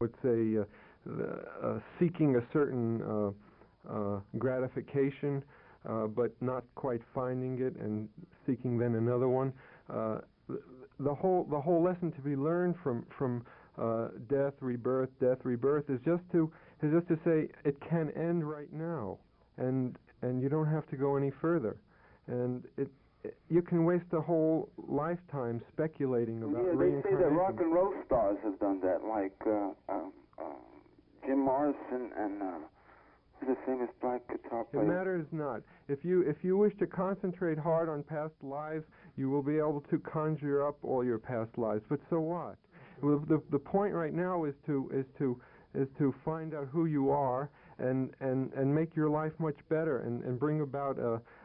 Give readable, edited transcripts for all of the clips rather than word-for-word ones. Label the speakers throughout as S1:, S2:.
S1: would say, seeking a certain gratification, but not quite finding it, and seeking then another one. The whole lesson to be learned from death, rebirth is just to say it can end right now, and you don't have to go any further, and you can waste a whole lifetime speculating about reincarnation.
S2: They say that rock and roll stars have done that, like Jim Morrison and who's the famous black guitar player?
S1: It matters not. If you wish to concentrate hard on past lives, you will be able to conjure up all your past lives. But so what? Well, the point right now is to find out who you are and make your life much better and bring about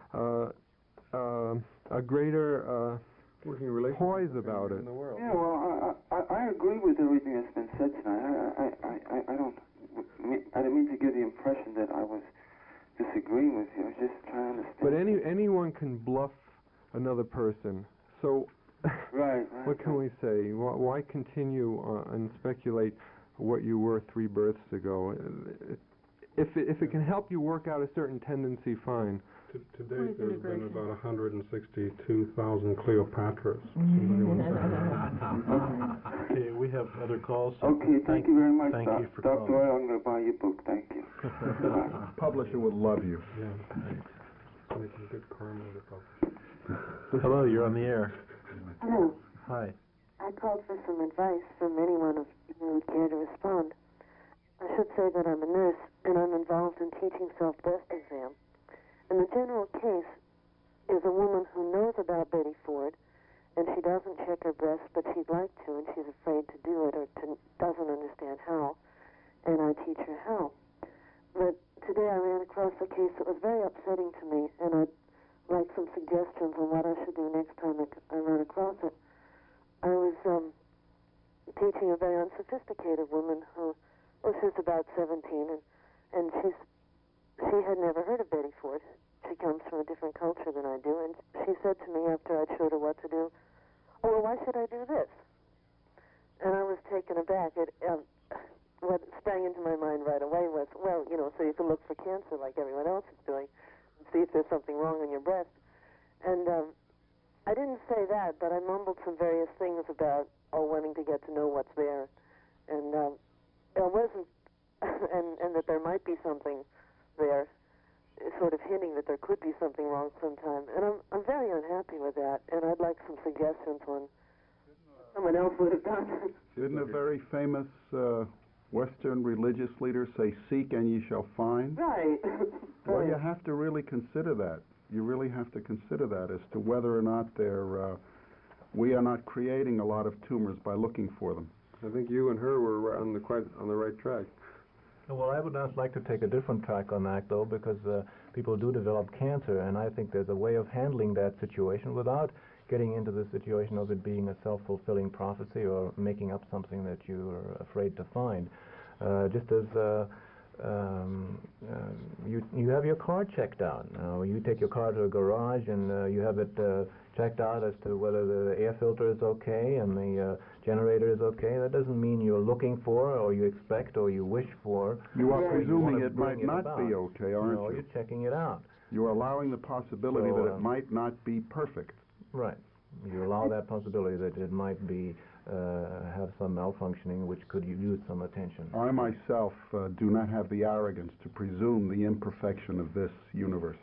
S1: a greater poise about it.
S2: In the world. Yeah, well, I agree with everything that's been said tonight. I didn't mean to give the impression that I was disagreeing with you. I was just trying to understand.
S1: But anyone can bluff another person. So,
S2: right.
S1: What can we say? Why continue and speculate what you were 3 births ago? If it can help you work out a certain tendency, fine.
S3: To date, there's been about 162,000 Cleopatras.
S4: Okay, we have other calls.
S2: Okay, thank you very much,
S4: Thank you for
S2: Dr.
S4: calling.
S2: Oil. I'm going to buy your book. Thank you.
S5: Publisher would love you.
S3: Yeah, it's making good karma with the publisher.
S4: Hello, you're on the air.
S6: Hello.
S4: Hi.
S6: I called for some advice from anyone who would care to respond. I should say that I'm a nurse, and I'm involved in teaching self-breast exam. And the general case is a woman who knows about Betty Ford, and she doesn't check her breasts, but she'd like to, and she's afraid to do it, or doesn't understand how, and I teach her how. But today I ran across a case that was very upsetting to me, and I'd like some suggestions on what I should do next time I run across it. I was teaching a very unsophisticated woman who, she's about 17, and she had never heard of Betty Ford. She comes from a different culture than I do, and she said to me after I'd showed her what to do, "Oh, well, why should I do this?" And I was taken aback. What sprang into my mind right away was, well, so you can look for cancer like everyone else is doing, and see if there's something wrong in your breast. And I didn't say that, but I mumbled some various things about, wanting to get to know what's there, and it wasn't, and that there might be something there, sort of hinting that there could be something wrong sometime. And I'm very unhappy with that, and I'd like some suggestions on someone else would have done.
S5: Didn't a very famous Western religious leader say, "Seek and ye shall find"?
S6: Right.
S5: Well, you have to really consider that. You really have to consider that as to whether or not we are not creating a lot of tumors by looking for them.
S1: I think you and her were on the right track.
S4: Well, I would not like to take a different track on that, though, because people do develop cancer, and I think there's a way of handling that situation without getting into the situation of it being a self-fulfilling prophecy or making up something that you're afraid to find. Just as you have your car checked out. You take your car to a garage and you have it checked out as to whether the air filter is okay and the generator is okay. That doesn't mean you're looking for or you expect or you wish for.
S5: You are presuming it might not be okay, aren't you?
S4: No, you're checking it out.
S5: You're allowing the possibility that it might not be perfect.
S4: Right. You allow that possibility that it might be have some malfunctioning which could use some attention.
S5: I myself do not have the arrogance to presume the imperfection of this universe.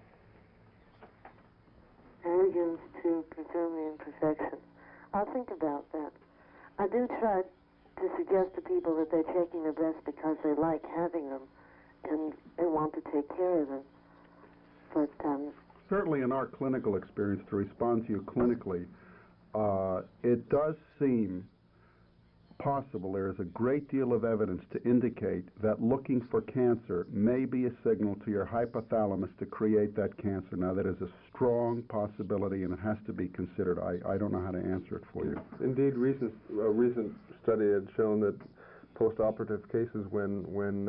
S6: Arrogance to presume the imperfection. I'll think about that. I do try to suggest to people that they're taking their breasts because they like having them and they want to take care of them. But
S5: certainly in our clinical experience, to respond to you clinically, it does seem possible, there is a great deal of evidence to indicate that looking for cancer may be a signal to your hypothalamus to create that cancer. Now, that is a strong possibility, and it has to be considered. I don't know how to answer it for you.
S1: Indeed, a recent study had shown that post-operative cases, when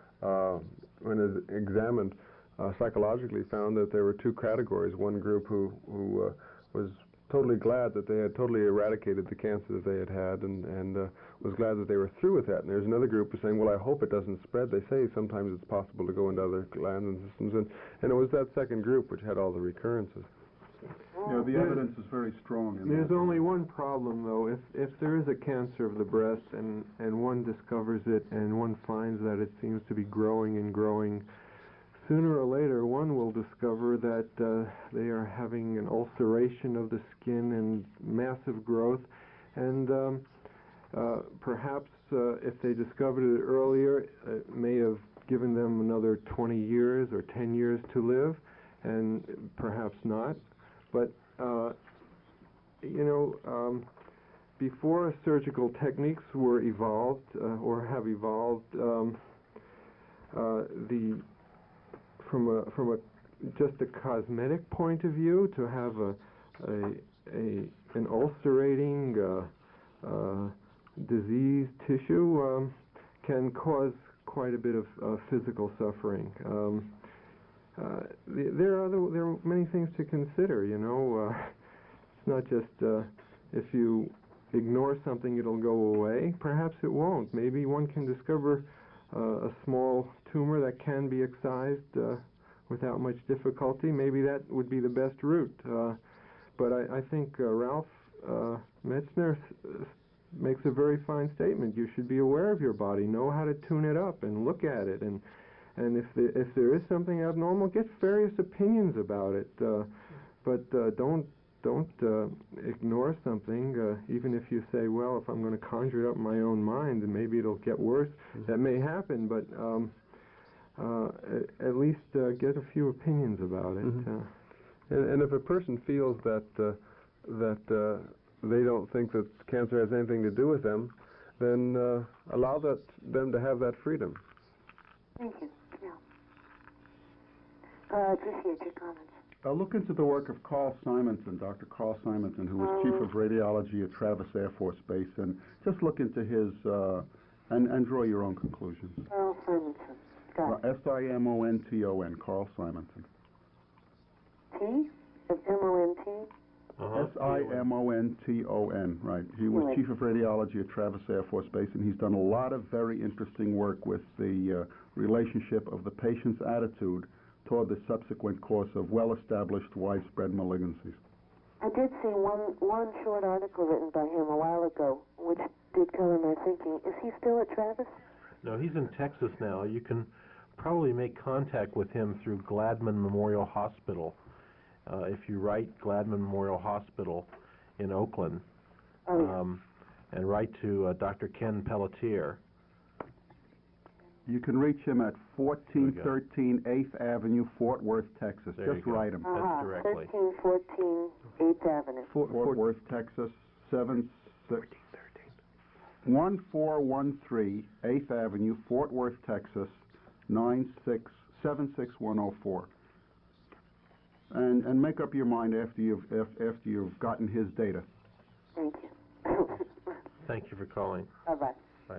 S1: examined psychologically, found that there were two categories. One group who was totally glad that they had totally eradicated the cancer that they had and was glad that they were through with that. And there's another group who's saying, well, I hope it doesn't spread. They say sometimes it's possible to go into other glands and systems, and it was that second group which had all the recurrences.
S5: Yeah, the evidence is very strong.
S1: There's only one problem, though. If there is a cancer of the breast and one discovers it and one finds that it seems to be growing and growing, sooner or later one will discover that they are having an ulceration of the skin and massive growth, and perhaps if they discovered it earlier, it may have given them another 20 years or 10 years to live, and perhaps not. But, before surgical techniques were evolved or have evolved, from just a cosmetic point of view, to have an ulcerating diseased tissue can cause quite a bit of physical suffering. There are many things to consider, it's not just if you ignore something it'll go away. Perhaps it won't. Maybe one can discover a small tumor that can be excised without much difficulty. Maybe that would be the best route. But I think Ralph Metzner makes a very fine statement. You should be aware of your body, know how to tune it up and look at it, and if there is something abnormal, get various opinions about it, but don't ignore something, even if you say, well, if I'm going to conjure it up in my own mind, then maybe it'll get worse. That may happen, but at least get a few opinions about it. And if a person feels that they don't think that cancer has anything to do with them, then allow them to have that freedom.
S6: Thank you. Yeah. I appreciate your comments.
S5: Look into the work of Carl Simonson, Dr. Carl Simonson, who was Chief of Radiology at Travis Air Force Base, and just look into his, and draw your own conclusions.
S6: Carl Simonson. Got it.
S5: Simonton, Carl Simonson.
S6: T? M-O-N-T?
S5: Simonton, right. He was Chief of Radiology at Travis Air Force Base, and he's done a lot of very interesting work with the relationship of the patient's attitude toward the subsequent course of well-established widespread malignancies.
S6: I did see one short article written by him a while ago, which did color my thinking. Is he still at Travis?
S7: No, he's in Texas now. You can probably make contact with him through Gladman Memorial Hospital. If you write Gladman Memorial Hospital in Oakland, and write to Dr. Ken Pelletier.
S5: You can reach him at 1413 8th Avenue, Fort Worth, Texas. Just write him.
S7: That's directly.
S6: 1314 8th Avenue.
S5: Fort Worth, Texas, 1413 8th Avenue, Fort Worth, Texas, 76104. And make up your mind after you've gotten his data.
S6: Thank you.
S7: Thank you for calling.
S6: Bye-bye.
S7: Bye.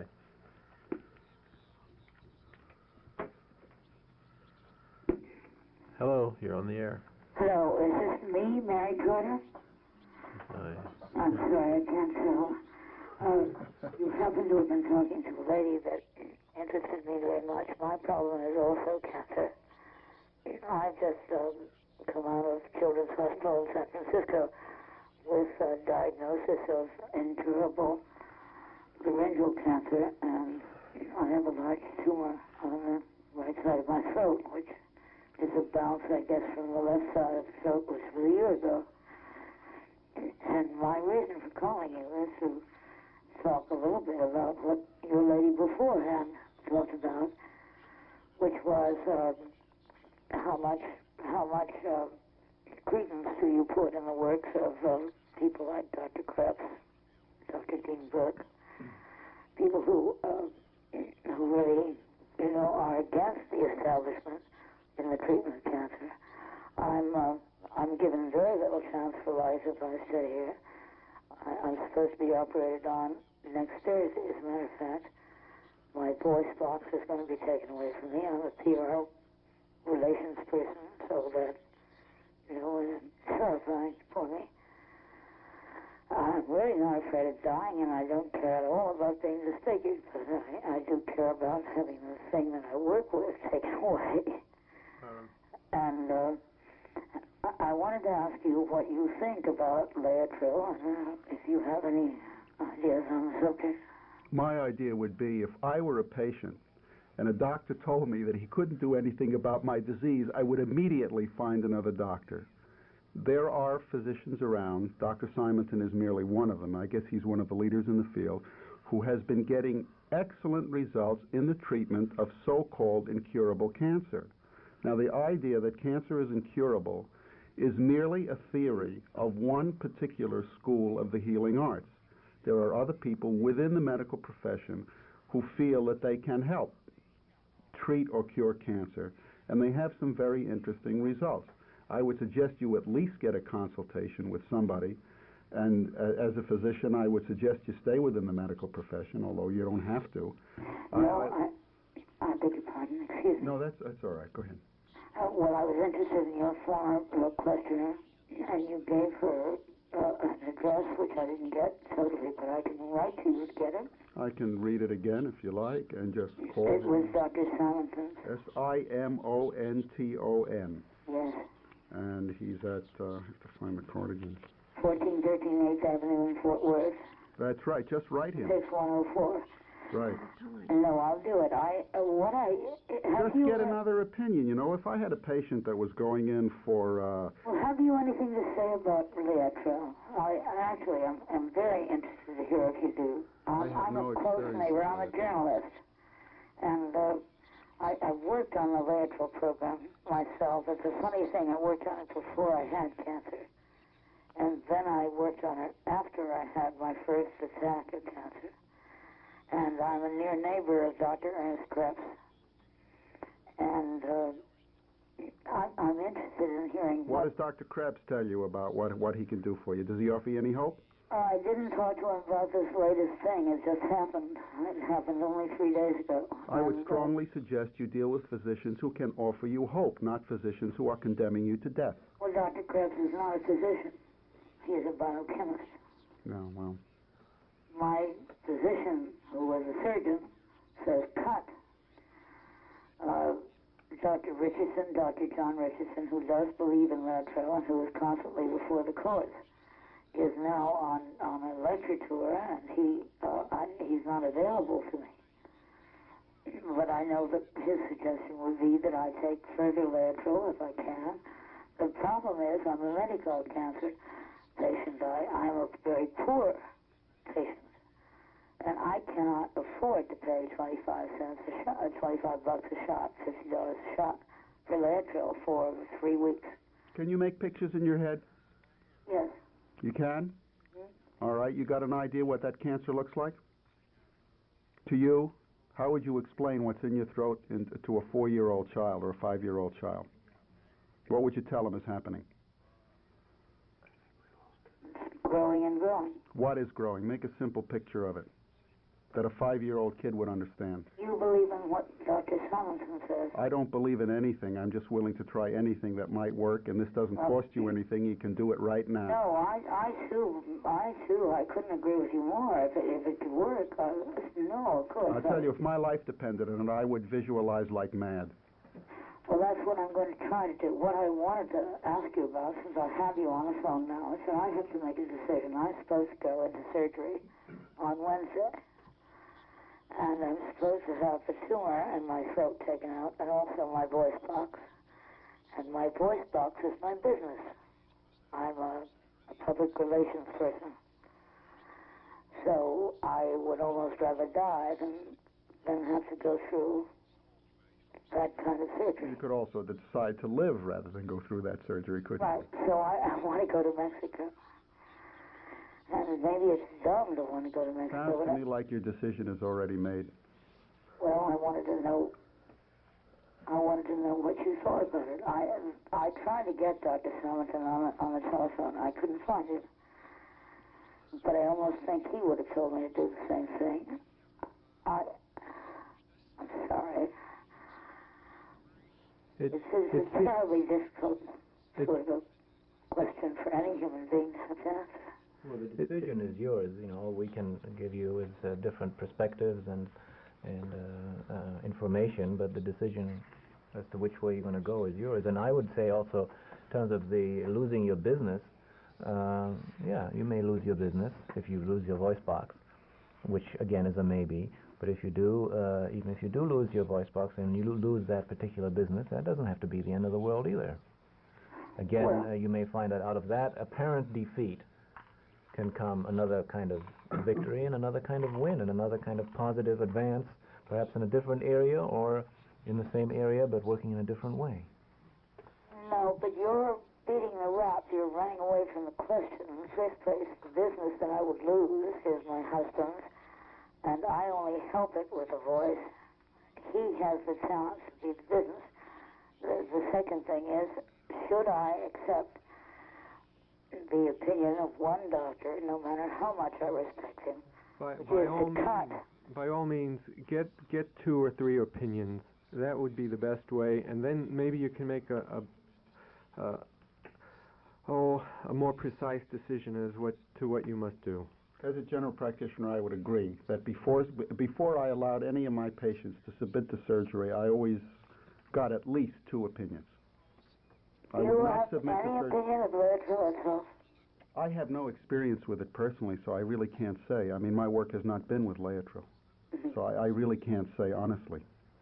S7: Hello, you're on the air.
S8: Hello, is this me, Mary Carter? I'm sorry, I can't tell. You happen to have been talking to a lady that interested me very much. My problem is also cancer. I've just come out of Children's Hospital in San Francisco with a diagnosis of incurable laryngeal cancer, and I have a large tumor on the right side of my throat, which is a bounce, I guess, from the left side of the throat, which was a year ago. And my reason for calling you is to talk a little bit about what your lady beforehand talked about, which was how much credence do you put in the works of people like Dr. Krebs, Dr. Dean Burke, people who really, are against the establishment in the treatment of cancer. I'm given very little chance for life if I stay here. I'm supposed to be operated on next Thursday, as a matter of fact. My voice box is going to be taken away from me. I'm a PR relations person, so that, is terrifying for me. I'm really not afraid of dying, and I don't care at all about being disfigured, but I do care about having the thing that I work with taken away. And I wanted to ask you what you think about Laetrile, and if you have any ideas on the subject.
S5: My idea would be if I were a patient and a doctor told me that he couldn't do anything about my disease, I would immediately find another doctor. There are physicians around, Dr. Simonton is merely one of them, I guess he's one of the leaders in the field, who has been getting excellent results in the treatment of so-called incurable cancer. Now, the idea that cancer is incurable is merely a theory of one particular school of the healing arts. There are other people within the medical profession who feel that they can help treat or cure cancer, and they have some very interesting results. I would suggest you at least get a consultation with somebody, and as a physician, I would suggest you stay within the medical profession, although you don't have to.
S8: No, I beg your pardon, excuse me.
S5: No, that's all right. Go ahead.
S8: Well, I was interested in your former questioner, and you gave her an address, which I didn't get totally, but I can write to you to get it.
S5: I can read it again if you like, and just call
S8: It was Dr. Simonton.
S5: Simonton.
S8: Yes.
S5: And he's at, I have to find the card again.
S8: 1413 8th Avenue in Fort Worth.
S5: That's right, just write him.
S8: 6104.
S5: Right.
S8: No, I'll do it.
S5: Just get another opinion. You know, if I had a patient that was going in for...
S8: Well, have you anything to say about Laetrile? I'm very interested to hear if you do. I'm a close neighbor. I'm a journalist. And I've worked on the Laetrile program myself. It's a funny thing. I worked on it before I had cancer. And then I worked on it after I had my first attack of cancer. And I'm a near neighbor of Dr. Ernest Krebs. And I'm interested in hearing
S5: what does Dr. Krebs tell you about what he can do for you? Does he offer you any hope?
S8: I didn't talk to him about this latest thing. It just happened. It happened only 3 days ago.
S5: I would strongly suggest you deal with physicians who can offer you hope, not physicians who are condemning you to death.
S8: Well, Dr. Krebs is not a physician. He is a biochemist.
S5: No, well...
S8: My physician, who was a surgeon, says cut. Dr. Richardson, Dr. John Richardson, who does believe in Laetrile and who is constantly before the courts, is now on a lecture tour, and he's not available to me. But I know that his suggestion would be that I take further Laetrile if I can. The problem is, I'm a medical cancer patient. I'm a very poor patient. And I cannot afford to pay 25 cents a shot, $25 a shot, $50 a shot for Laetrile for 3 weeks.
S5: Can you make pictures in your head?
S8: Yes.
S5: You can? Mm-hmm. All right. You got an idea what that cancer looks like? To you, how would you explain what's in your throat to a 4-year-old child or a 5-year-old child? What would you tell them is happening?
S8: Growing and growing.
S5: What is growing? Make a simple picture of it that a 5-year-old kid would understand.
S8: You believe in what Dr. Simonton says?
S5: I don't believe in anything. I'm just willing to try anything that might work, and this doesn't cost you anything. You can do it right now.
S8: No, I too. I couldn't agree with you more. If it could work, no, of course.
S5: I'll tell you, if my life depended on it, I would visualize like mad.
S8: Well, that's what I'm going to try to do. What I wanted to ask you about, since I have you on the phone now, is that I have to make a decision. I'm supposed to go into surgery on Wednesday. And I'm supposed to have the tumor in my throat taken out, and also my voice box. And my voice box is my business. I'm a public relations person. So I would almost rather die than have to go through that kind of surgery.
S5: You could also decide to live rather than go through that surgery, couldn't you?
S8: Right. So I want to go to Mexico. And maybe it's dumb to want to go to Mexico.
S5: Sounds to me like your decision is already made.
S8: Well, I wanted to know what you thought about it. I tried to get Dr. Simonton on the telephone. I couldn't find him. But I almost think he would have told me to do the same thing. I'm sorry. It's a terribly difficult sort of a question for any human being to have to answer.
S4: Well, the decision is yours. You know, all we can give you is different perspectives and information, but the decision as to which way you're going to go is yours. And I would say also, in terms of the losing your business, yeah, you may lose your business if you lose your voice box, which again is a maybe. But if you do, even if you do lose your voice box and you lose that particular business, that doesn't have to be the end of the world either. Again, you may find that out of that apparent defeat can come another kind of victory and another kind of win and another kind of positive advance, perhaps in a different area or in the same area but working in a different way.
S8: No, but you're beating the rap. You're running away from the question. In the first place, the business that I would lose is my husband's, and I only help it with a voice. He has the chance to be the business. The second thing is, should I accept the opinion of one doctor, no matter how much I respect him,
S1: by all means, get 2 or 3 opinions. That would be the best way, and then maybe you can make a more precise decision as to what you must do.
S5: As a general practitioner, I would agree that before I allowed any of my patients to submit to surgery, I always got at least 2 opinions. I would not submit to surgery.
S8: Opinion of Laetrile itself?
S5: I have no experience with it personally, so I really can't say. I mean, my work has not been with Laetrile, so I really can't say honestly.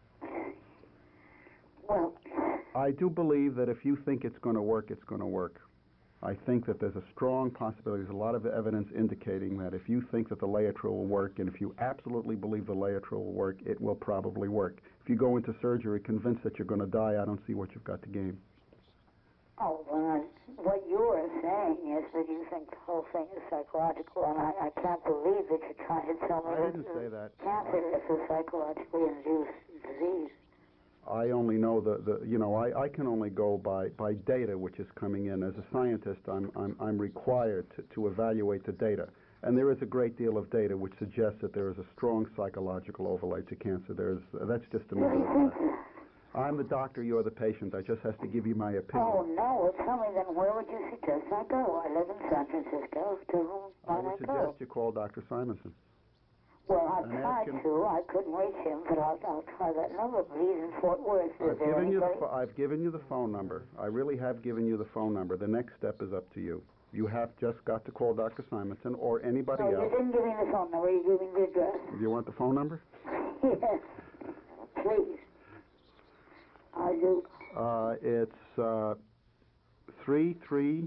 S8: Well,
S5: I do believe that if you think it's going to work, it's going to work. I think that there's a strong possibility, there's a lot of evidence indicating that if you think that the Laetrile will work, and if you absolutely believe the Laetrile will work, it will probably work. If you go into surgery convinced that you're going to die, I don't see what you've got to gain.
S8: oh, well, what you are saying is that you think the whole thing is psychological, and I can't believe that you're trying to tell me
S5: I didn't say that.
S8: Cancer is a psychologically induced disease.
S5: I only know I can only go by data which is coming in. As a scientist, I'm required to evaluate the data. And there is a great deal of data which suggests that there is a strong psychological overlay to cancer. That's just a matter of fact. I'm the doctor, you're the patient. I just have to give you my opinion.
S8: Oh, no. Well, tell me then, where would you suggest I go? I live in San Francisco. To whom
S5: I
S8: might
S5: would
S8: I
S5: suggest
S8: go?
S5: you call Dr. Simonson.
S8: Well, I've tried to. I couldn't reach him, but I'll try that number. But he's in Fort Worth.
S5: I've given you the phone number. I really have given you the phone number. The next step is up to you. You have just got to call Dr. Simonson or anybody else.
S8: No, you didn't give me the phone number. You gave me the address.
S5: Do you want the phone number?
S8: Yes. Please. I do.
S5: It's 336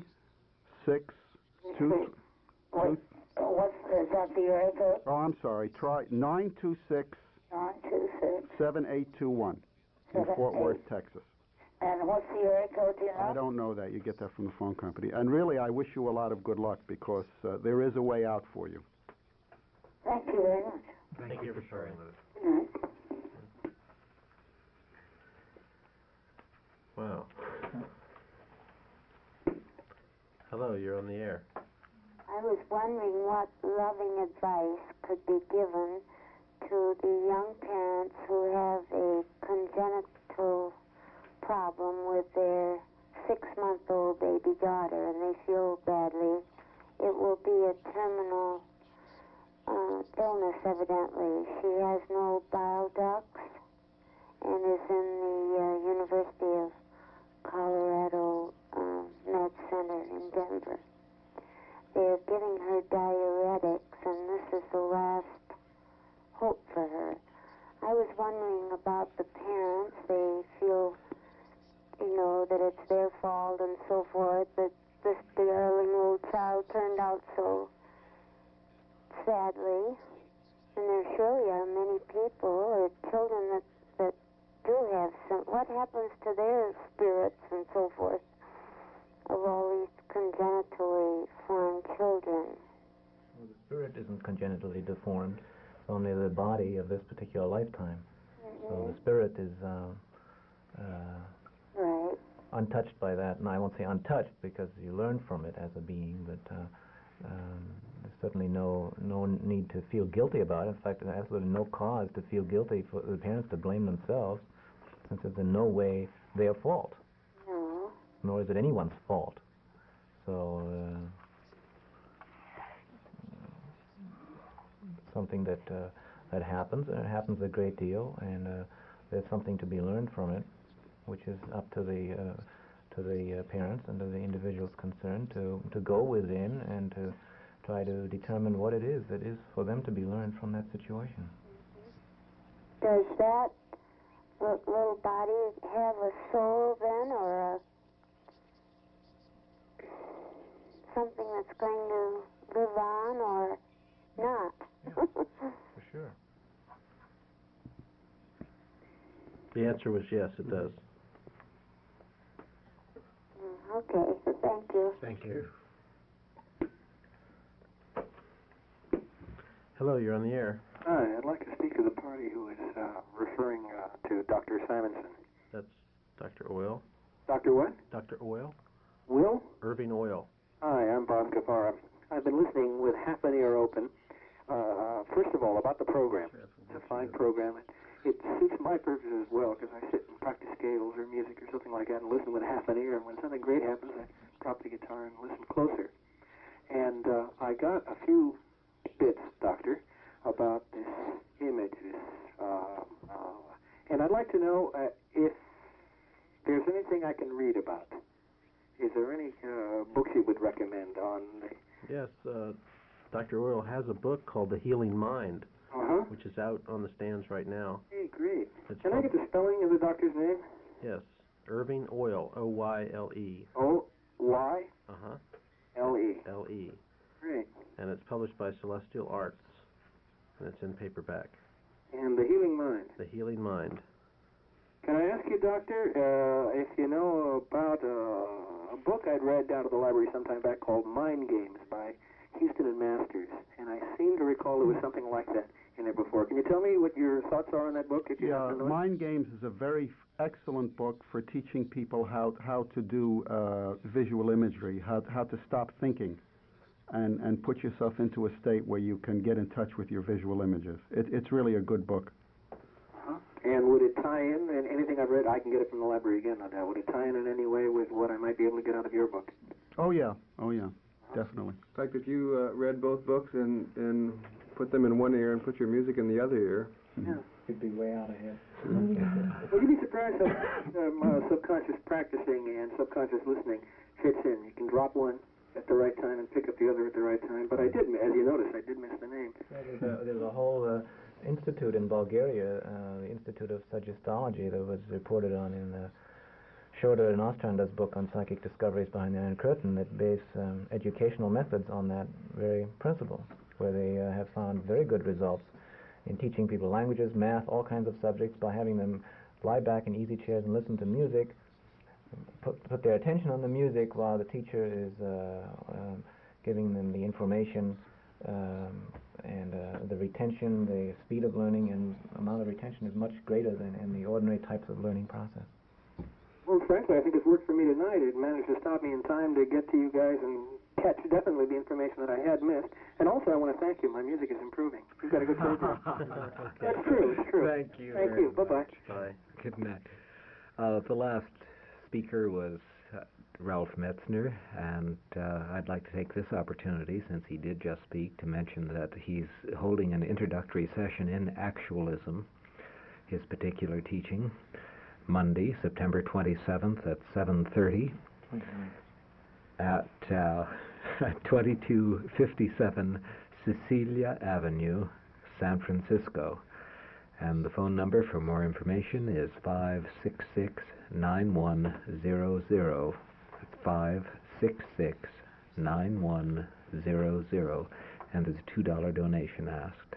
S8: is that the area code?
S5: Oh, I'm sorry. Try 926 7821 in Fort Worth, Texas.
S8: And what's the area code, do you know?
S5: I don't know that. You get that from the phone company. And really, I wish you a lot of good luck because there is a way out for you.
S8: Thank you very much.
S7: Thank you for sharing that.
S8: Good night.
S7: Wow. Hello, you're on the air.
S9: I was wondering what loving advice could be given to the young parents who have a congenital problem with their 6-month-old baby daughter, and they feel badly. It will be a terminal illness, evidently. She has no bile ducts and is in the University of Colorado Med Center in Denver. They're giving her diuretics, and this is the last hope for her. I was wondering about the parents. They feel, that it's their fault and so forth, that this darling little child turned out so sadly. And there surely are many people or children that do have some. What happens to their spirits and so forth of all these congenitally formed children?
S4: Well, the spirit isn't congenitally deformed. It's only the body of this particular lifetime. Mm-hmm. So the spirit is
S9: right.
S4: Untouched by that. And I won't say untouched because you learn from it as a being, but there's certainly no need to feel guilty about it. In fact, there's absolutely no cause to feel guilty for the parents to blame themselves, since it's in no way their fault.
S9: No.
S4: Nor is it anyone's fault. So something that that happens, and it happens a great deal, and there's something to be learned from it, which is up to the parents and to the individuals concerned to go within and to try to determine what it is that is for them to be learned from that situation.
S9: Does that little body have a soul then, or something that's going to live on, or not?
S4: Yeah, for sure.
S7: The answer was yes, it does.
S9: Okay, thank you.
S3: Thank you.
S7: Hello, you're on the air.
S10: Hi, I'd like to speak to the party who is referring to Dr. Simonson.
S7: That's Dr. Oil.
S10: Dr. what?
S7: Dr. Oil?
S10: Will?
S7: Irving Oil.
S10: Hi, I'm Bob Kapara. I've been listening with half an ear open. First of all, about the program. It's a fine program. It suits my purposes as well, because I sit and practice scales or music or something like that and listen with half an ear, and when something great happens, I drop the guitar and listen closer. And I got a few bits, Doctor, about this image, and I'd like to know if there's anything I can read about. Is there any books you would recommend on the...
S7: Yes, Dr. Oil has a book called The Healing Mind, which is out on the stands right now.
S10: Hey, great. Can I get the spelling of the doctor's name?
S7: Yes, Irving Oil, O-Y-L-E.
S10: O-Y? L-E.
S7: L-E.
S10: Great.
S7: And it's published by Celestial Arts, and it's in paperback.
S10: And The Healing Mind?
S7: The Healing Mind.
S10: Can I ask you, Doctor, if you know about a book I'd read down at the library sometime back called Mind Games by Houston and Masters, and I seem to recall there was something like that in there before. Can you tell me what your thoughts are on that book? If you happen to know it?
S5: Mind Games is a very excellent book for teaching people how to do visual imagery, how to stop thinking and put yourself into a state where you can get in touch with your visual images. It's really a good book.
S10: And would it tie in, and anything I've read, I can get it from the library again, no doubt. Would it tie in any way with what I might be able to get out of your book?
S5: Oh yeah, definitely.
S1: In fact, if you read both books and put them in one ear and put your music in the other ear,
S4: You'd be way out ahead.
S10: Well, you'd be surprised how subconscious practicing and subconscious listening fits in. You can drop one at the right time and pick up the other at the right time. But I did, as you noticed, I did miss the name.
S4: There's a whole institute in Bulgaria, the Institute of Suggestology, that was reported on in Schroeder and Ostrander's book on psychic discoveries behind the Iron Curtain, that base educational methods on that very principle, where they have found very good results in teaching people languages, math, all kinds of subjects, by having them lie back in easy chairs and listen to music, put their attention on the music while the teacher is giving them the information, and the retention, the speed of learning and amount of retention is much greater than in the ordinary types of learning process.
S10: Well, frankly, I think it's worked for me tonight. It managed to stop me in time to get to you guys and catch definitely the information that I had missed. And also, I want to thank you. My music is improving. You've got a good program. That's true. It's true.
S11: Thank you.
S10: Thank you. Bye-bye.
S11: Bye. Good night. The last speaker was Ralph Metzner, and I'd like to take this opportunity, since he did just speak, to mention that he's holding an introductory session in actualism, his particular teaching, Monday, September 27th at 7:30 at 2257 Cecilia Avenue, San Francisco. And the phone number for more information is 566-9100. It's 566-9100, and there's a $2 donation asked.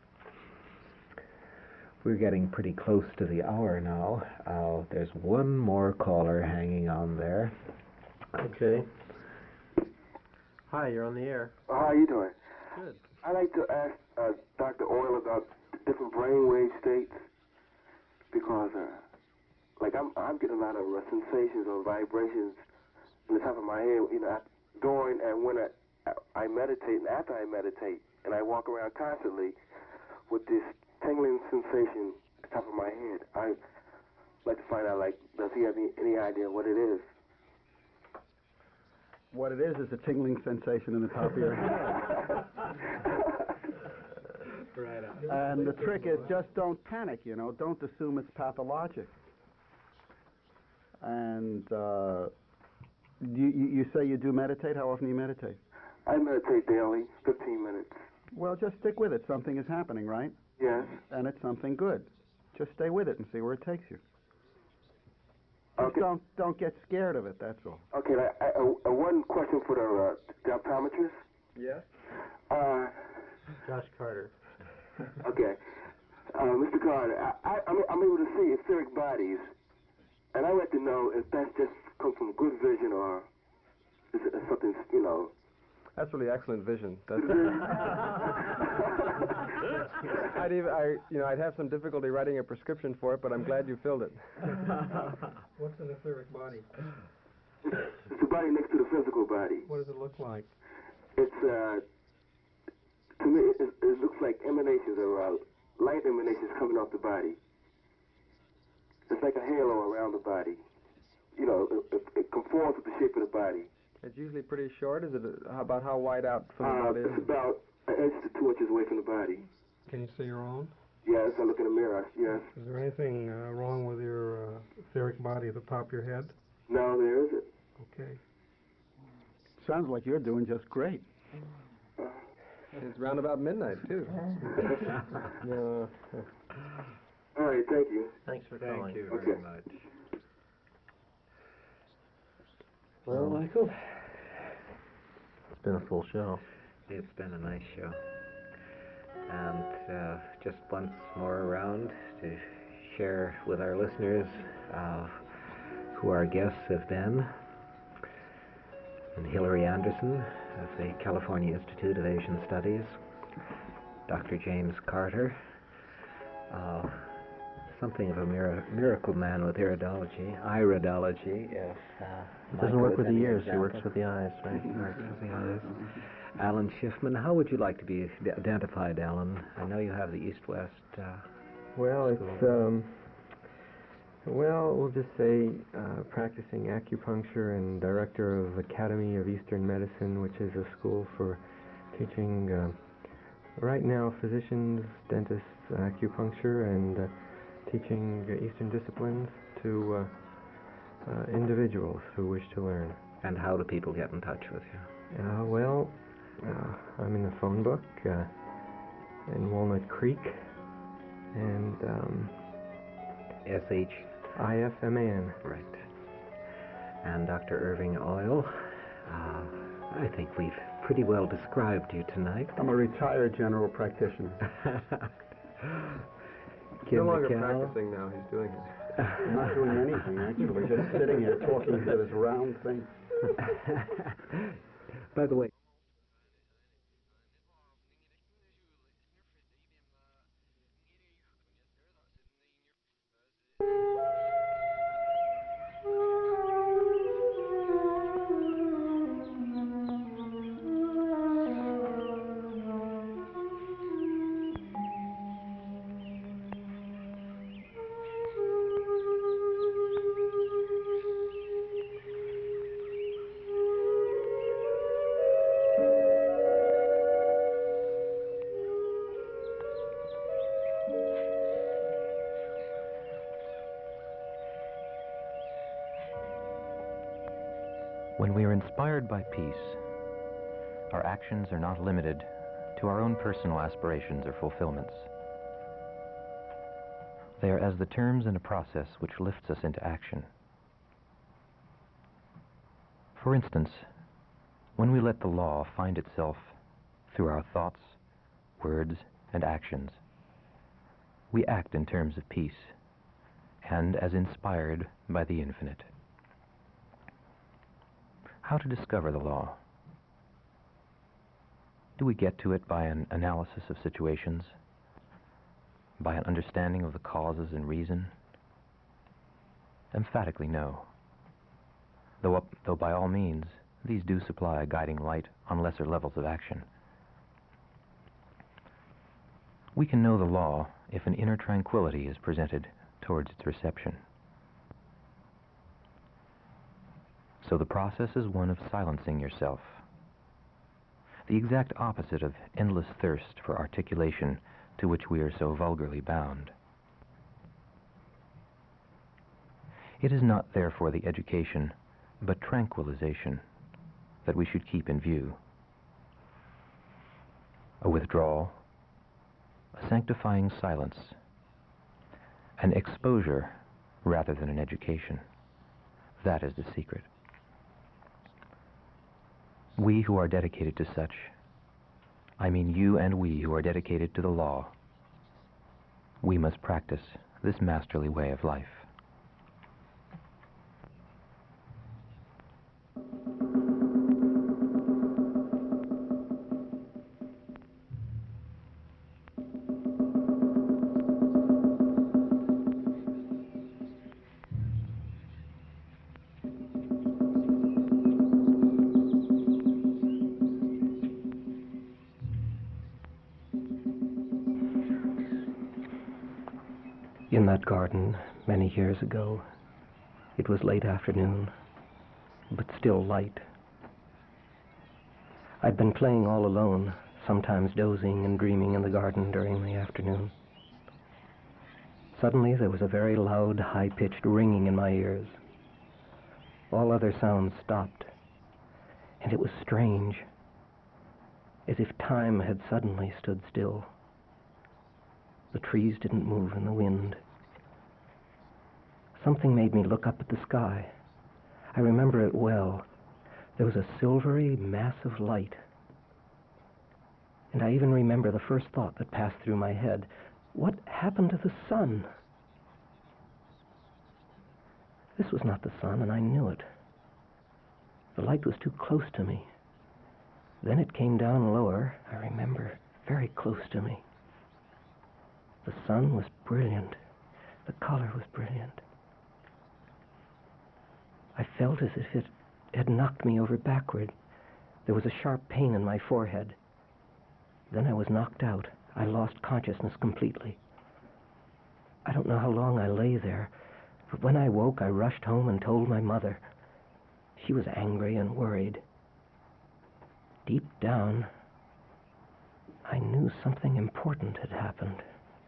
S11: We're getting pretty close to the hour now. There's one more caller hanging on there.
S7: Okay. Hi, you're on the air.
S2: How are you doing?
S7: Good.
S2: I'd like to ask Dr. Oil about different brainwave states, because I'm getting a lot of sensations or vibrations in the top of my head, during and when I meditate and after I meditate, and I walk around constantly with this tingling sensation at the top of my head. I'd like to find out, does he have any idea what it is?
S5: What it is a tingling sensation in the top of your head.
S11: Right on.
S5: And the trick is just don't panic, you know. Don't assume it's pathologic. And you say you do meditate? How often do you meditate?
S2: I meditate daily, 15 minutes.
S5: Well, just stick with it. Something is happening, right?
S2: Yes.
S5: And it's something good. Just stay with it and see where it takes you.
S2: Okay.
S5: Just don't get scared of it, that's all.
S2: Okay, one question for the optometrist.
S5: Yes?
S7: Josh Carter.
S2: Okay. Mr. Carter, I'm able to see etheric bodies, and I would like to know if that's just comes from good vision or is it something, you know.
S12: That's really excellent vision. That's I'd have some difficulty writing a prescription for it, but I'm glad you filled it.
S3: What's an etheric body?
S2: It's a body next to the physical body.
S3: What does it look like?
S2: It's to me, it looks like emanations or light emanations coming off the body. It's like a halo around the body. You know, it conforms with the shape of the body.
S12: It's usually pretty short. Is it about how wide out from the body?
S2: It's about 1 inch to 2 inches away from the body.
S3: Can you see your own?
S2: Yes, I look in the mirror, yes.
S3: Is there anything wrong with your etheric body at the top of your head?
S2: No, there isn't.
S3: Okay.
S5: Sounds like you're doing just great.
S12: It's round about midnight, too.
S2: All right, thank you.
S7: Thanks for calling.
S11: Thank you very much.
S7: Well, Michael, it's been a full show.
S11: It's been a nice show. And just once more around to share with our listeners who our guests have been. And Hilary Anderson of the California Institute of Asian Studies, Dr. James Carter, something of a miracle man with iridology. If
S7: doesn't work with the ears, he works with the eyes, right?
S11: Works with the eyes. Alan Schiffman, how would you like to be identified, Alan? I know you have the East-West.
S1: Well, it's we'll just say practicing acupuncture and director of Academy of Eastern Medicine, which is a school for teaching right now physicians, dentists, acupuncture, and teaching Eastern disciplines to individuals who wish to learn.
S11: And how do people get in touch with you?
S1: I'm in the phone book in Walnut Creek, and
S11: S.H.
S1: IFMAN.
S11: Right. And Dr. Irving Oil, I think we've pretty well described you tonight.
S5: I'm a retired general practitioner.
S12: No longer practicing now, he's doing it.
S5: I'm not doing anything, actually, just sitting here talking to this round thing.
S11: By the way,
S13: When we are inspired by peace, our actions are not limited to our own personal aspirations or fulfillments. They are as the terms in a process which lifts us into action. For instance, when we let the law find itself through our thoughts, words, and actions, we act in terms of peace and as inspired by the infinite. How to discover the law? Do we get to it by an analysis of situations? By an understanding of the causes and reason? Emphatically no. Though by all means, these do supply a guiding light on lesser levels of action. We can know the law if an inner tranquility is presented towards its reception. So the process is one of silencing yourself. The exact opposite of endless thirst for articulation to which we are so vulgarly bound. It is not therefore the education, but tranquilization, that we should keep in view. A withdrawal, a sanctifying silence, an exposure rather than an education. That is the secret. We who are dedicated to such, I mean you and we who are dedicated to the law, we must practice this masterly way of life.
S14: In that garden, many years ago, it was late afternoon, but still light. I'd been playing all alone, sometimes dozing and dreaming in the garden during the afternoon. Suddenly there was a very loud, high-pitched ringing in my ears. All other sounds stopped, and it was strange, as if time had suddenly stood still. The trees didn't move in the wind. Something made me look up at the sky. I remember it well. There was a silvery mass of light. And I even remember the first thought that passed through my head. What happened to the sun? This was not the sun, and I knew it. The light was too close to me. Then it came down lower, I remember, very close to me. The sun was brilliant. The color was brilliant. I felt as if it had knocked me over backward. There was a sharp pain in my forehead. Then I was knocked out. I lost consciousness completely. I don't know how long I lay there, but when I woke, I rushed home and told my mother. She was angry and worried. Deep down, I knew something important had happened.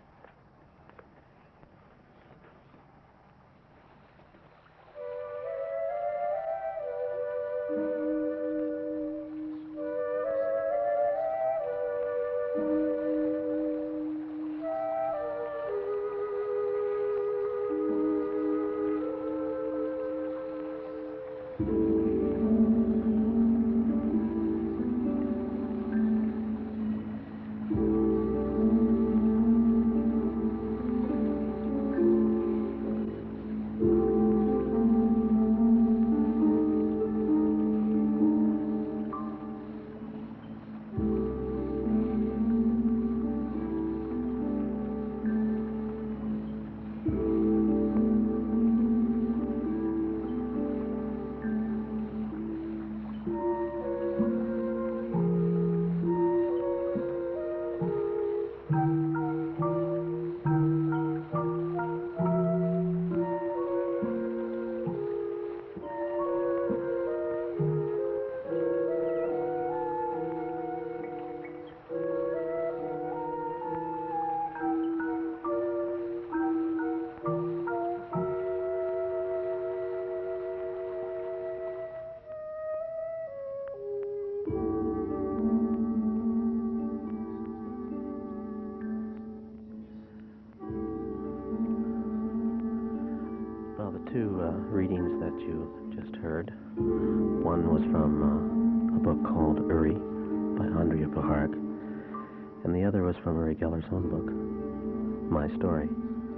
S15: Readings that you just heard. One was from a book called Uri by Andrija Puharich, and the other was from Uri Geller's own book, My Story.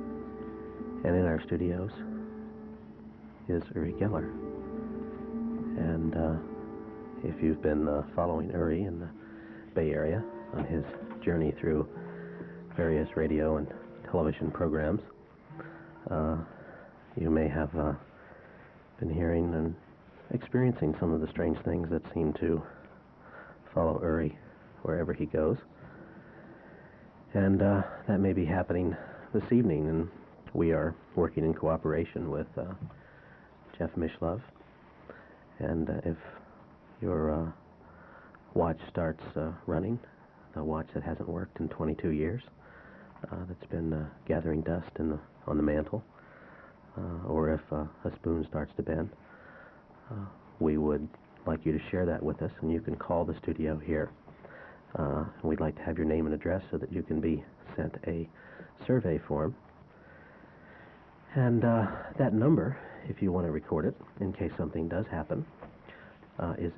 S15: And in our studios is Uri Geller. And if you've been following Uri in the Bay Area on his journey through various radio and television programs, you may have been hearing and experiencing some of the strange things that seem to follow Uri wherever he goes. And that may be happening this evening, and we are working in cooperation with Jeff Mishlove. And if your watch starts running, a watch that hasn't worked in 22 years, that's been gathering dust on the mantle, or if a spoon starts to bend, we would like you to share that with us, and you can call the studio here. We'd like to have your name and address so that you can be sent a survey form. And that number, if you want to record it, in case something does happen, is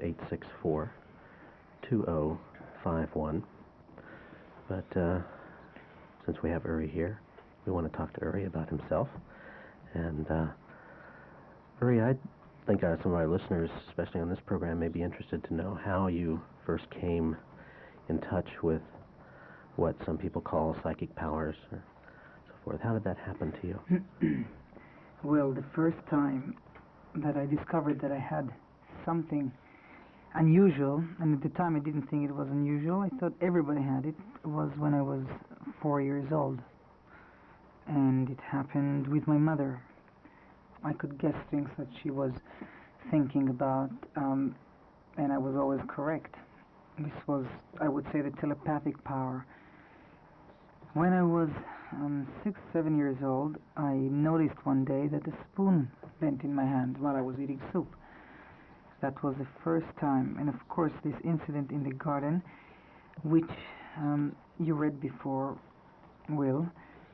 S15: 864-2051. But since we have Uri here, we want to talk to Uri about himself. And Uri, I think some of our listeners, especially on this program, may be interested to know how you first came in touch with what some people call psychic powers or so forth. How did that happen to you?
S16: Well, the first time that I discovered that I had something unusual, and at the time I didn't think it was unusual, I thought everybody had it, was when I was 4 years old. And it happened with my mother. I could guess things that she was thinking about, and I was always correct. This was, I would say, the telepathic power. When I was 6, 7 years old, I noticed one day that a spoon bent in my hand while I was eating soup. That was the first time. And of course, this incident in the garden, which you read before, Will,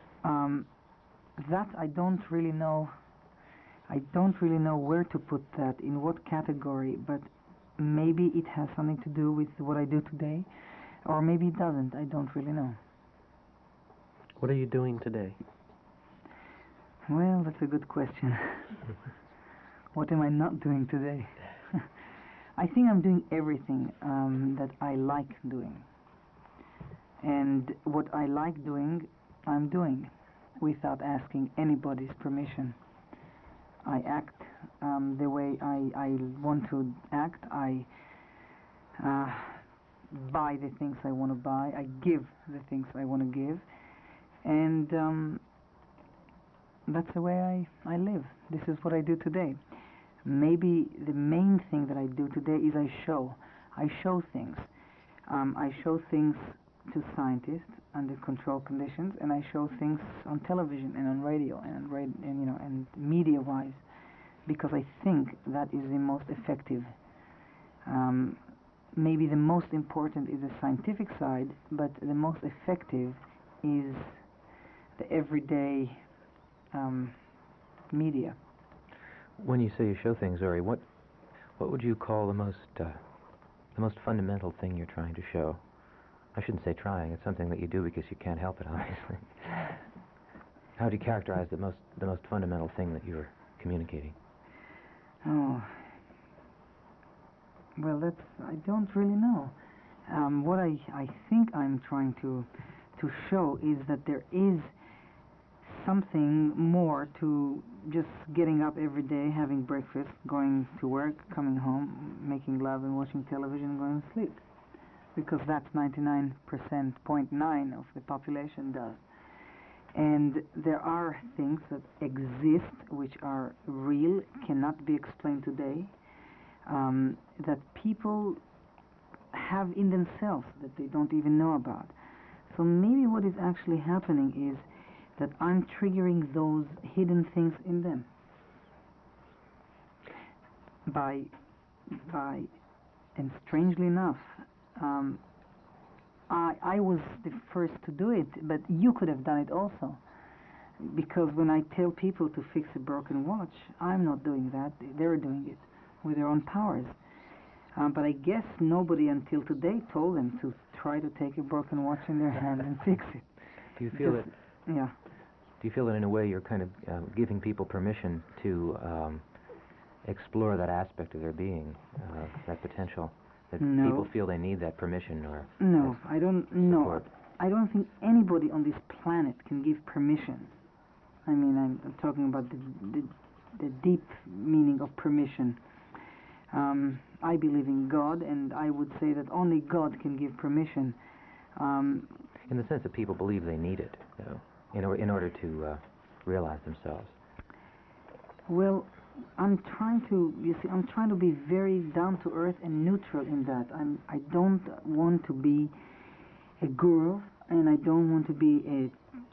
S16: that I don't really know where to put that, in what category, but maybe it has something to do with what I do today, or maybe it doesn't. I don't really know.
S15: What are you doing today?
S16: Well, that's a good question. What am I not doing today? I think I'm doing everything that I like doing. And what I like doing, I'm doing without asking anybody's permission. I act the way I want to act. I buy the things I want to buy. I give the things I want to give. And that's the way I live. This is what I do today. Maybe the main thing that I do today is I show things. I show things to scientists under controlled conditions, and I show things on television and on radio and media-wise, because I think that is the most effective. Maybe the most important is the scientific side, but the most effective is the everyday media.
S13: When you say you show things, Uri, what would you call the most fundamental thing you're trying to show? I shouldn't say trying. It's something that you do because you can't help it, obviously. How would you characterize the most fundamental thing that you're communicating?
S16: Oh, well, I don't really know. What I think I'm trying to show is that there is something more to just getting up every day, having breakfast, going to work, coming home, making love and watching television and going to sleep. Because that's 99.9% of the population does. And there are things that exist which are real, cannot be explained today, that people have in themselves that they don't even know about. So maybe what is actually happening is that I'm triggering those hidden things in them by and strangely enough, I was the first to do it, but you could have done it also. Because when I tell people to fix a broken watch, I'm not doing that. They're doing it with their own powers. But I guess nobody until today told them to try to take a broken watch in their hand and fix it.
S13: Do you feel
S16: Yeah.
S13: Do you feel that in a way you're kind of giving people permission to explore that aspect of their being, that potential? That
S16: No.
S13: People feel they need that permission or
S16: No, I don't know.
S13: support.
S16: I don't think anybody on this planet can give permission. I mean, I'm talking about the deep meaning of permission. I believe in God, and I would say that only God can give permission.
S13: In the sense that people believe they need it, though, in order to realize themselves.
S16: Well, I'm trying to be very down to earth and neutral in that. I don't want to be a guru, and I don't want to be a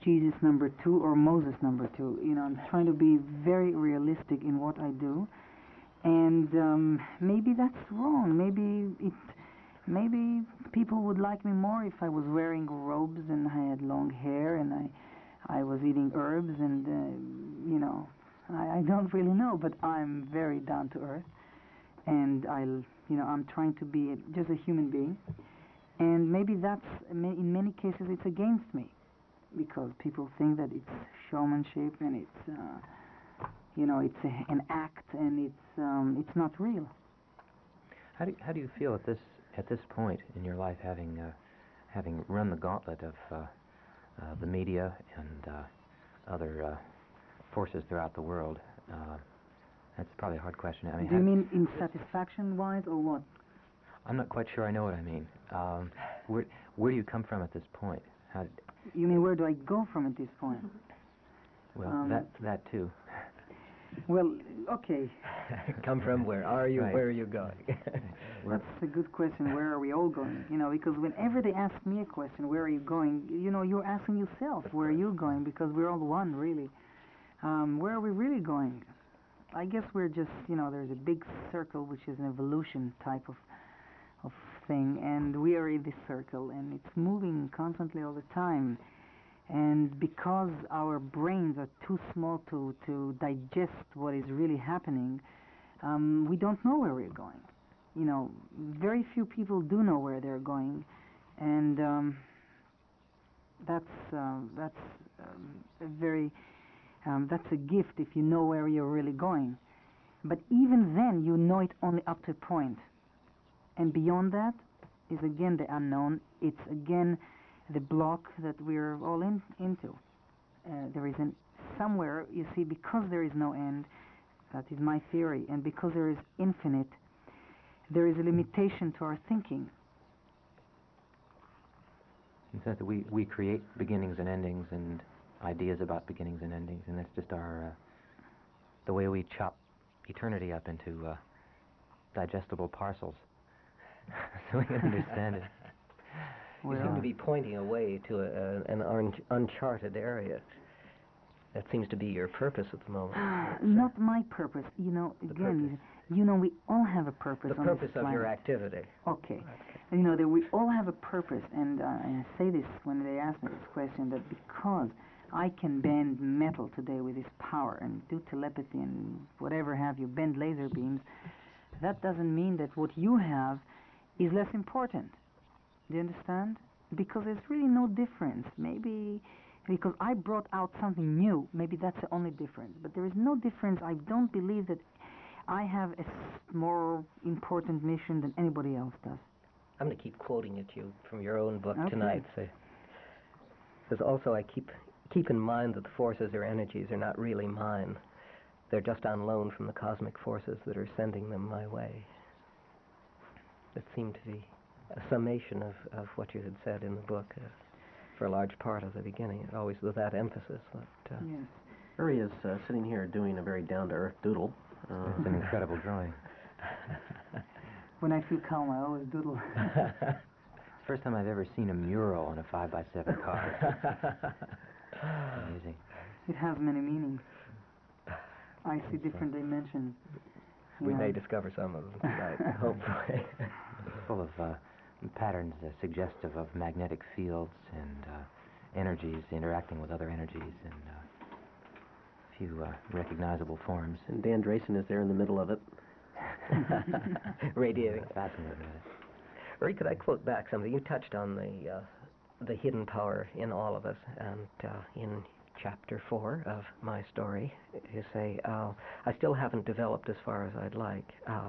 S16: Jesus number 2 or Moses number 2. You know, I'm trying to be very realistic in what I do, and maybe that's wrong. Maybe people would like me more if I was wearing robes and I had long hair and I was eating herbs and you know, I don't really know, but I'm very down to earth, and I'm trying to be just a human being, and maybe that's in many cases it's against me, because people think that it's showmanship and it's it's an act and it's not real.
S13: How do you feel at this point in your life, having run the gauntlet of the media and other forces throughout the world? That's probably a hard question. I mean,
S16: do you mean in satisfaction-wise or what?
S13: I'm not quite sure I know what I mean. Where do you come from at this point?
S16: You mean where do I go from at this point?
S13: Well, that too.
S16: Well, okay.
S14: Come from where? Are you? Right. Where are you going?
S16: That's a good question. Where are we all going? You know, because whenever they ask me a question, where are you going? You know, you're asking yourself, where are you going? Because we're all one, really. Where are we really going? I guess we're just, there's a big circle, which is an evolution type of thing, and we are in this circle, and it's moving constantly all the time. And because our brains are too small to digest what is really happening, we don't know where we're going. You know, very few people do know where they're going, and that's a gift if you know where you're really going. But even then, you know it only up to a point, and beyond that is again the unknown. It's again the block that we're all into. There is somewhere, you see, because there is no end, that is my theory, and because there is infinite, there is a limitation to our thinking.
S13: In the sense that we create beginnings and endings and ideas about beginnings and endings, and that's just the way we chop eternity up into digestible parcels so we can understand it.
S14: You seem to be pointing away to an uncharted area. That seems to be your purpose at the moment.
S16: Not my purpose. You know, again, we all have a purpose on this planet. The purpose
S14: of your activity.
S16: Okay. You know, that we all have a purpose, and I say this when they ask me this question, that because I can bend metal today with this power and do telepathy and whatever have you, bend laser beams, that doesn't mean that what you have is less important. Do you understand? Because there's really no difference. Maybe because I brought out something new, maybe that's the only difference. But there is no difference. I don't believe that I have a more important mission than anybody else does.
S14: I'm going to keep quoting at you from your own book tonight. Because also I keep in mind that the forces or energies are not really mine. They're just on loan from the cosmic forces that are sending them my way. That seemed to be a summation of what you had said in the book for a large part of the beginning, always with that emphasis.
S16: Yes.
S15: Uri is sitting here doing a very down-to-earth doodle.
S13: It's an incredible drawing.
S16: When I feel calm, I always doodle.
S13: First time I've ever seen a mural on a 5x7 car. Amazing.
S16: It has many meanings. I see different dimensions.
S14: We may discover some of them tonight, hopefully.
S13: Full of patterns suggestive of magnetic fields and energies interacting with other energies and a few recognizable forms.
S15: And Dan Drayson is there in the middle of it.
S14: Radiating.
S13: Fascinating.
S14: Uri, could I quote back something? You touched on the hidden power in all of us, and in Chapter 4 of my story, you say, I still haven't developed as far as I'd like.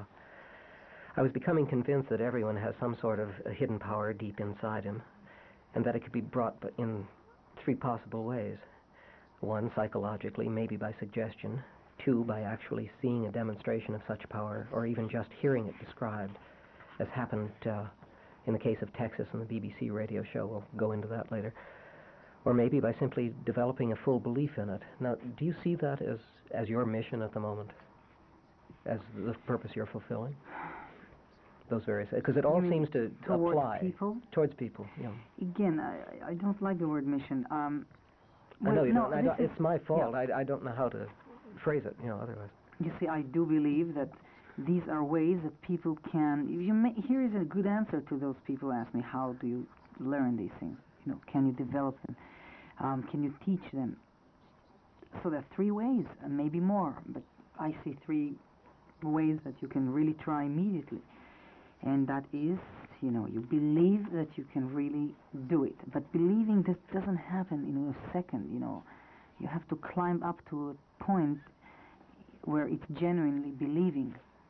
S14: I was becoming convinced that everyone has some sort of a hidden power deep inside him, and that it could be brought in 3 possible ways. 1, psychologically, maybe by suggestion. 2, by actually seeing a demonstration of such power, or even just hearing it described, as happened in the case of Texas and the BBC radio show. We'll go into that later. Or maybe by simply developing a full belief in it. Now, do you see that as your mission at the moment? As the purpose you're fulfilling? Those various... Because it all seems to apply...
S16: People?
S14: Towards people, yeah.
S16: Again, I don't like the word mission.
S14: I know you
S16: no,
S14: don't. It's my fault.
S16: Yeah.
S14: I don't know how to phrase it, otherwise.
S16: You see, I do believe that these are ways that people can... here is a good answer to those people who ask me, how do you learn these things? Can you develop them? Can you teach them? So there are 3 ways, and maybe more, but I see 3 ways that you can really try immediately. And that is, you believe that you can really do it. But believing this doesn't happen in a second, You have to climb up to a point where it's genuinely believing,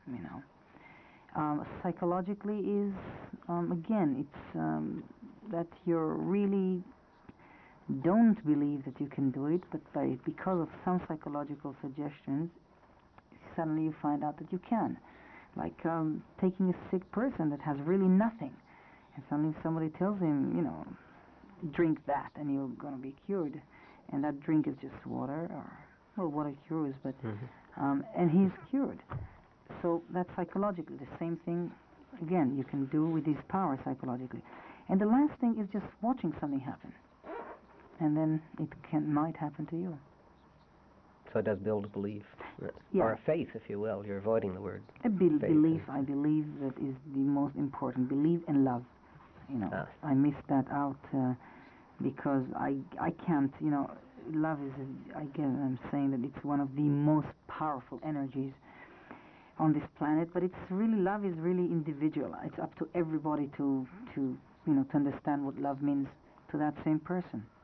S16: Psychologically is, again, it's that you really don't believe that you can do it, but because of some psychological suggestions, suddenly you find out that you can. Like taking a sick person that has really nothing, and suddenly somebody tells him, drink that and you're going to be cured, and that drink is just water, or water cures, but and he's cured. So that's psychologically. The same thing, again, you can do with these powers psychologically. And the last thing is just watching something happen, and then it might happen to you.
S14: So it does build a belief,
S16: Yeah.
S14: or a faith, if you will. You're avoiding the word
S16: belief. I believe that is the most important. Believe and love. I missed that out because I can't. Love is. I'm saying that it's one of the most powerful energies on this planet. But love is really individual. It's up to everybody to understand what love means to that same person.